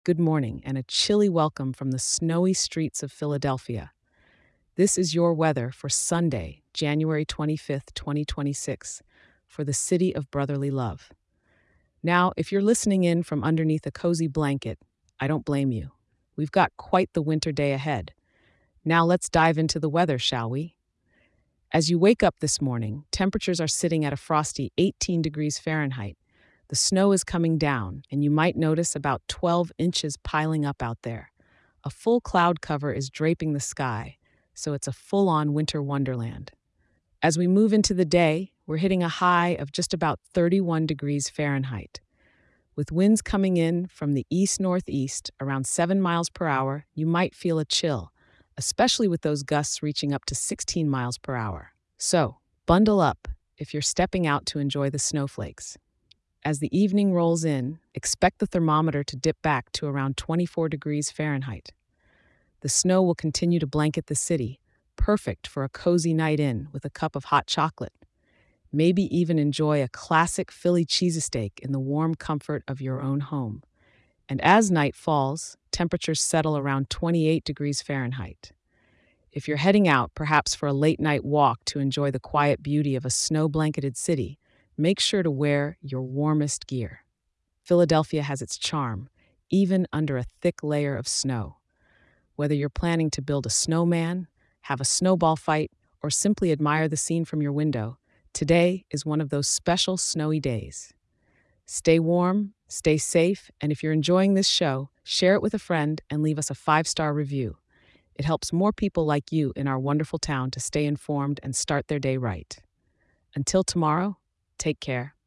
good morning, and a chilly welcome from the snowy streets of Philadelphia. This is your weather for Sunday, January 25th, 2026, for the city of brotherly love. Now, if you're listening in from underneath a cozy blanket, I don't blame you. We've got quite the winter day ahead. Now, let's dive into the weather, shall we? As you wake up this morning, temperatures are sitting at a frosty 18 degrees Fahrenheit. The snow is coming down, and you might notice about 12 inches piling up out there. A full cloud cover is draping the sky, so it's a full on winter wonderland. As we move into the day, we're hitting a high of just about 31 degrees Fahrenheit. With winds coming in from the east northeast around 7 miles per hour, you might feel a chill, especially with those gusts reaching up to 16 miles per hour. So, bundle up if you're stepping out to enjoy the snowflakes. As the evening rolls in, expect the thermometer to dip back to around 24 degrees Fahrenheit. The snow will continue to blanket the city, perfect for a cozy night in with a cup of hot chocolate. Maybe even enjoy a classic Philly cheesesteak in the warm comfort of your own home. And as night falls, temperatures settle around 28 degrees Fahrenheit. If you're heading out, perhaps for a late night walk to enjoy the quiet beauty of a snow blanketed city, make sure to wear your warmest gear. Philadelphia has its charm, even under a thick layer of snow. Whether you're planning to build a snowman, have a snowball fight, or simply admire the scene from your window, today is one of those special snowy days. Stay warm, stay safe, and if you're enjoying this show, share it with a friend and leave us a 5-star review. It helps more people like you in our wonderful town to stay informed and start their day right. Until tomorrow, take care.